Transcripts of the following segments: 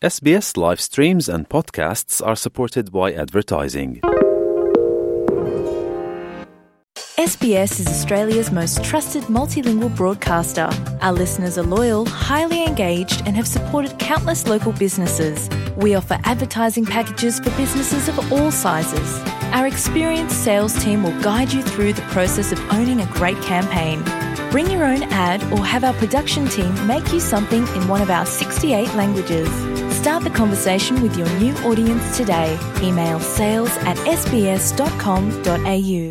SBS live streams and podcasts are supported by advertising. SBS is Australia's most trusted multilingual broadcaster. Our listeners are loyal, highly engaged, and have supported countless local businesses. We offer advertising packages for businesses of all sizes. Our experienced sales team will guide you through the process of owning a great campaign. Bring your own ad or have our production team make you something in one of our 68 languages. Start the conversation with your new audience today. Email sales@sbs.com.au.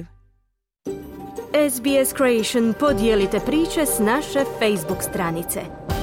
SBS Creation podijelite priče s naše Facebook stranice.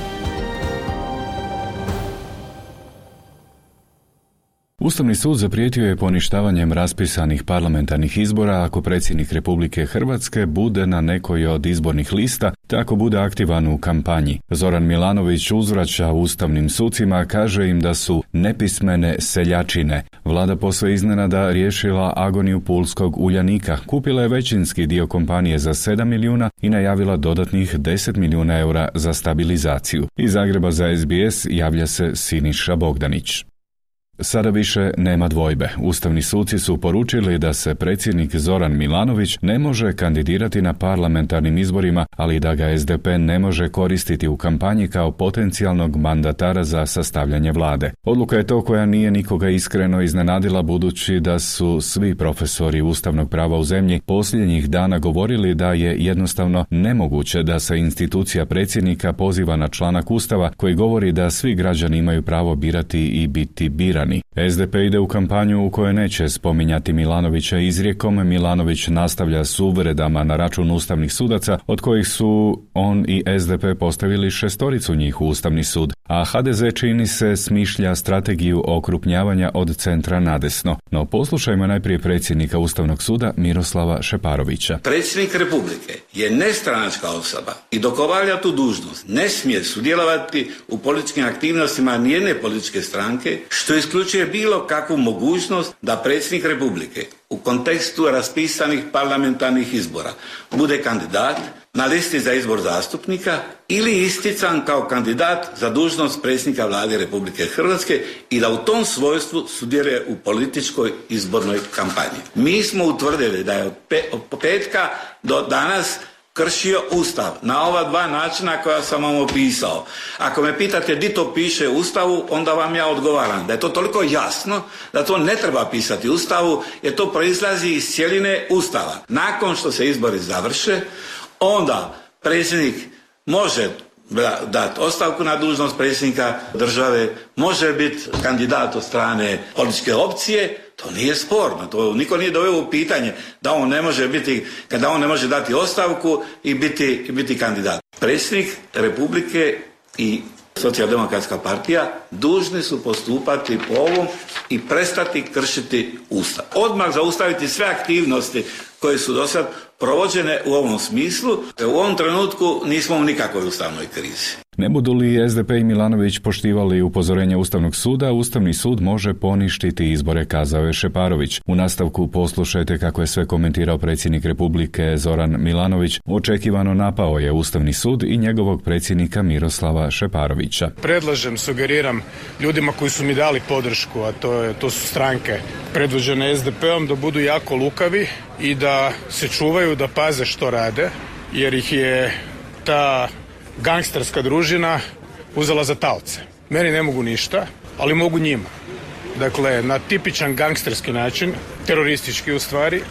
Ustavni sud zaprijetio je poništavanjem raspisanih parlamentarnih izbora ako predsjednik Republike Hrvatske bude na nekoj od izbornih lista, tako bude aktivan u kampanji. Zoran Milanović uzvraća ustavnim sucima, kaže im da su nepismene seljačine. Vlada posve iznenada riješila agoniju pulskog Uljanika, kupila je većinski dio kompanije za 7 milijuna i najavila dodatnih 10 milijuna eura za stabilizaciju. Iz Zagreba za SBS javlja se Siniša Bogdanić. Sada više nema dvojbe. Ustavni suci su poručili da se predsjednik Zoran Milanović ne može kandidirati na parlamentarnim izborima, ali da ga SDP ne može koristiti u kampanji kao potencijalnog mandatara za sastavljanje vlade. Odluka je to koja nije nikoga iskreno iznenadila, budući da su svi profesori ustavnog prava u zemlji posljednjih dana govorili da je jednostavno nemoguće da se institucija predsjednika poziva na članak Ustava koji govori da svi građani imaju pravo birati i biti birani. SDP ide u kampanju u kojoj neće spominjati Milanovića izrijekom. Milanović nastavlja s uvredama na račun ustavnih sudaca, od kojih su on i SDP postavili 6 njih u Ustavni sud, a HDZ čini se smišlja strategiju okrupnjavanja od centra nadesno. No poslušajmo najprije predsjednika Ustavnog suda Miroslava Šeparovića. Predsjednik Republike je nestranačka osoba i dok obavlja tu dužnost ne smije sudjelovati u političkim aktivnostima nijedne političke stranke, što isključuje bilo kakvu mogućnost da predsjednik Republike u kontekstu raspisanih parlamentarnih izbora bude kandidat na listi za izbor zastupnika ili istican kao kandidat za dužnost predsjednika Vlade Republike Hrvatske i da u tom svojstvu sudjeluje u političkoj izbornoj kampanji. Mi smo utvrdili da je od petka do danas kršio Ustav na ova 2 načina koja sam vam opisao. Ako me pitate di to piše u Ustavu, onda vam ja odgovaram da je to toliko jasno da to ne treba pisati u Ustavu, jer to proizlazi iz cjeline Ustava. Nakon što se izbori završe, onda predsjednik može dati ostavku na dužnost predsjednika države, može biti kandidat od strane političke opcije. To nije sporno, to niko nije doveo u pitanje da on ne može biti, kada on ne može dati ostavku i biti kandidat. Predsjednik Republike i Socijaldemokratska partija dužni su postupati po ovom i prestati kršiti Ustav. Odmah zaustaviti sve aktivnosti koje su do sad provođene u ovom smislu. U ovom trenutku nismo u nikakvoj ustavnoj krizi. Ne budu li SDP i Milanović poštivali upozorenje Ustavnog suda, Ustavni sud može poništiti izbore, kazao je Šeparović. U nastavku poslušajte kako je sve komentirao predsjednik Republike Zoran Milanović. Očekivano napao je Ustavni sud i njegovog predsjednika Miroslava Šeparovića. Predlažem, sugeriram ljudima koji su mi dali podršku, a to su stranke predvođene SDP-om, da budu jako lukavi i da se čuvaju, da paze što rade, jer ih je ta gangsterska družina uzela za taoce. Meni ne mogu ništa, ali mogu njima. Dakle, na tipičan gangsterski način, teroristički u stvari,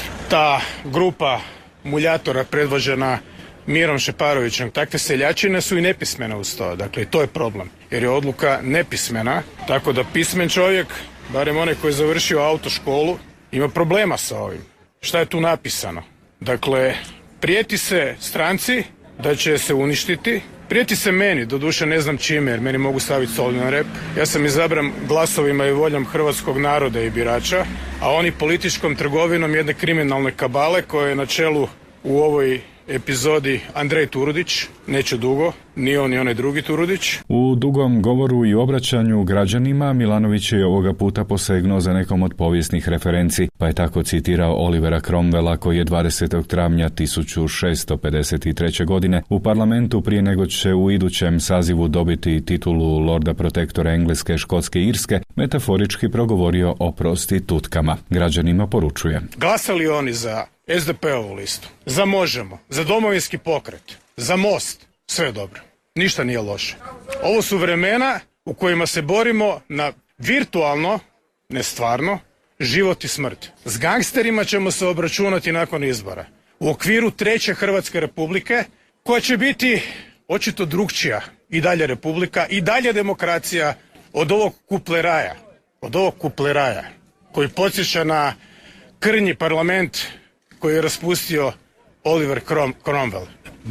ta grupa muljatora predvođena Mirom Šeparovićem, takve seljačine su i nepismene uz to. Dakle, to je problem, jer je odluka nepismena, tako da pismen čovjek, barem onaj koji je završio autoškolu, ima problema sa ovim. Šta je tu napisano? Dakle, prijeti se stranci da će se uništiti, prijeti se meni, doduše ne znam čime, jer meni mogu staviti sol na rep. Ja sam izabran glasovima i voljom hrvatskog naroda i birača, a oni političkom trgovinom jedne kriminalne kabale koja je na čelu u ovoj epizodi Andrej Turudić, neće dugo, ni on ni onaj drugi Turudić. U dugom govoru i obraćanju građanima Milanović je ovoga puta posegnuo za nekom od povijesnih referenci, pa je tako citirao Olivera Cromwella koji je 20. travnja 1653. godine u parlamentu prije nego će u idućem sazivu dobiti titulu Lorda Protektora Engleske, Škotske i Irske, metaforički progovorio o prostitutkama. Građanima poručuje: glasali oni za SDP-ovu listu, za Možemo, za Domovinski pokret, za Most, sve dobro. Ništa nije loše. Ovo su vremena u kojima se borimo na virtualno, ne stvarno, život i smrt. S gangsterima ćemo se obračunati nakon izbora. U okviru Treće Hrvatske republike, koja će biti očito drukčija, i dalje republika, i dalje demokracija od ovog kupleraja, koji podsjeća na krnji parlament koji je raspustio Oliver Cromwell.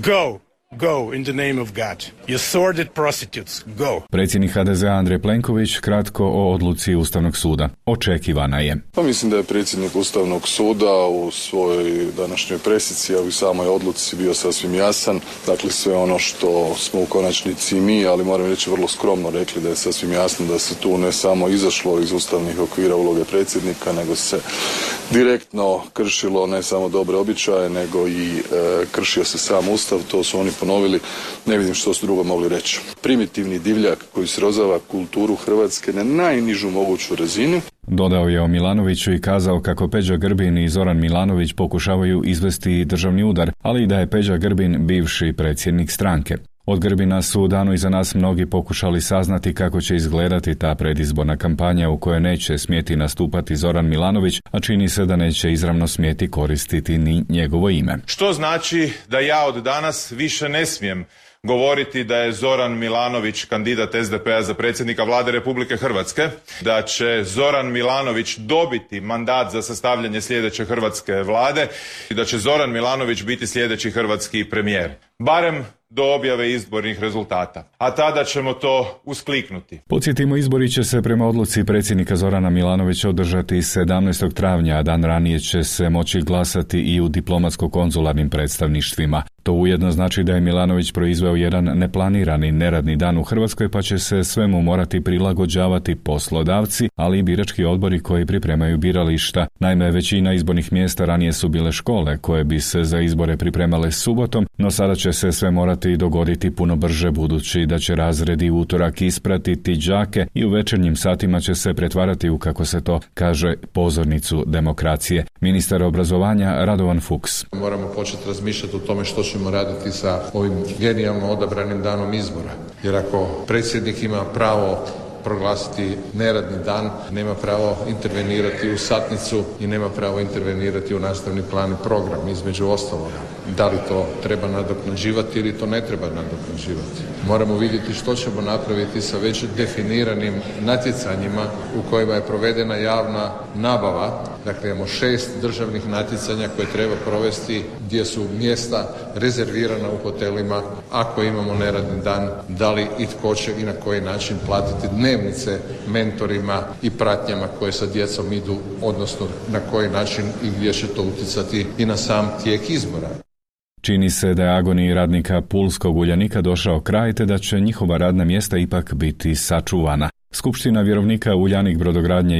Go in the name of God. You sordid prostitutes, go. Predsjednik HDZ-a Andrej Plenković kratko o odluci Ustavnog suda. Očekivana je. Pa mislim da je predsjednik Ustavnog suda u svojoj današnjoj presici, a u samoj odluci bio sasvim jasan. Dakle, sve ono što smo u konačnici mi, ali moram reći vrlo skromno rekli da je sasvim jasno da se tu ne samo izašlo iz ustavnih okvira uloge predsjednika, nego se direktno kršilo ne samo dobre običaje, nego i kršio se sam Ustav. To su oni ponovili, ne vidim što su drugo mogli reći. Primitivni divljak koji srozava kulturu Hrvatske na najnižu moguću razinu. Dodao je o Milanoviću i kazao kako Peđa Grbin i Zoran Milanović pokušavaju izvesti državni udar, ali i da je Peđa Grbin bivši predsjednik stranke. Od Grbina su u danu iza nas mnogi pokušali saznati kako će izgledati ta predizborna kampanja u kojoj neće smjeti nastupati Zoran Milanović, a čini se da neće izravno smjeti koristiti ni njegovo ime. Što znači da ja od danas više ne smijem govoriti da je Zoran Milanović kandidat SDP-a za predsjednika Vlade Republike Hrvatske, da će Zoran Milanović dobiti mandat za sastavljanje sljedeće hrvatske vlade i da će Zoran Milanović biti sljedeći hrvatski premijer. Barem do objave izbornih rezultata. A tada ćemo to uskliknuti. Podsjetimo, izbori će se prema odluci predsjednika Zorana Milanovića održati 17. travnja, a dan ranije će se moći glasati i u diplomatsko-konzularnim predstavništvima. To ujedno znači da je Milanović proizveo jedan neplanirani neradni dan u Hrvatskoj, pa će se svemu morati prilagođavati poslodavci, ali i birački odbori koji pripremaju birališta. Naime, većina izbornih mjesta ranije su bile škole koje bi se za izbore pripremale subotom, no sada će se sve morati dogoditi puno brže, budući da će razredi u utorak ispratiti đake i u večernjim satima će se pretvarati u, kako se to kaže, pozornicu demokracije. Ministar obrazovanja Radovan Fuchs. Moramo početi razmišljati o tome što ćemo raditi sa ovim genijalno odabranim danom izbora. Jer ako predsjednik ima pravo proglasiti neradni dan, nema pravo intervenirati u satnicu i nema pravo intervenirati u nastavni plan i program, između ostaloga. Da li to treba nadoknađivati ili to ne treba nadoknađivati. Moramo vidjeti što ćemo napraviti sa već definiranim natjecanjima u kojima je provedena javna nabava. Dakle, imamo 6 državnih natjecanja koje treba provesti gdje su mjesta rezervirana u hotelima. Ako imamo neradni dan, da li i tko će i na koji način platiti dnevnice mentorima i pratnjama koje sa djecom idu, odnosno na koji način i gdje će to utjecati i na sam tijek izbora. Čini se da je agoniji radnika pulskog Uljanika došao kraj, te da će njihova radna mjesta ipak biti sačuvana. Skupština vjerovnika Uljanik brodogradnje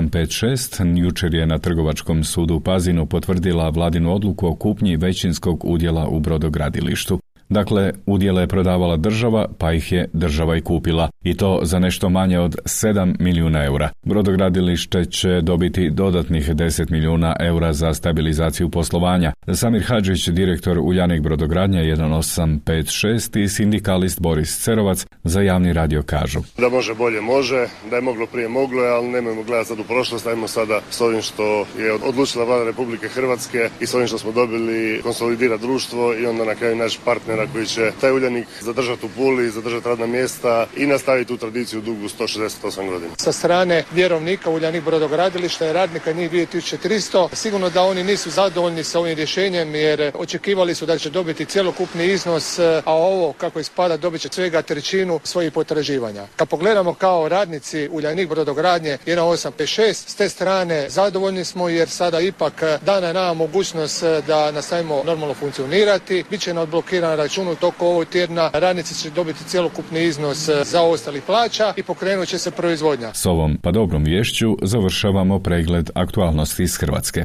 1856 jučer je na Trgovačkom sudu u Pazinu potvrdila vladinu odluku o kupnji većinskog udjela u brodogradilištu. Dakle, udjele je prodavala država, pa ih je država i kupila. I to za nešto manje od 7 milijuna eura. Brodogradilište će dobiti dodatnih 10 milijuna eura za stabilizaciju poslovanja. Samir Hadžić, direktor Uljanik brodogradnja 1856 i sindikalist Boris Cerovac za Javni radio kažu: da može bolje može, da je moglo prije moglo, ali nemojmo gledati sad u prošlost, ajmo sada s ovim što je odlučila Vlada Republike Hrvatske i s ovim što smo dobili konsolidirati društvo i onda na kraju naći partnera partnera koji će taj Uljanik zadržati u Puli, zadržati radna mjesta i nastaviti tu tradiciju dugu 168 godina. Sa strane vjerovnika Uljanik brodogradilišta i radnika njih 2300, sigurno da oni nisu zadovoljni sa ovim rješenjem jer očekivali su da će dobiti cjelokupni iznos, a ovo kako ispada dobit će svega trećinu svojih potraživanja. Kad pogledamo kao radnici Uljanik brodogradnje 1856, s te strane zadovoljni smo jer sada ipak dana nama mogućnost da nastavimo normalno funkcionirati. Biće nam odblokiran račun u toku ovog tjedna, radnici će dobiti cjelokupni iznos za ostalih plaća i pokrenut će se proizvodnja. S ovom pa dobrom vješću završavamo pregled aktualnosti iz Hrvatske.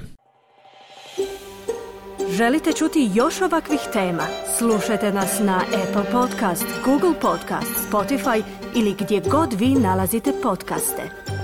Želite čuti još ovakvih tema? Slušajte nas na Apple Podcast, Google Podcast, Spotify ili gdje god vi nalazite podcaste.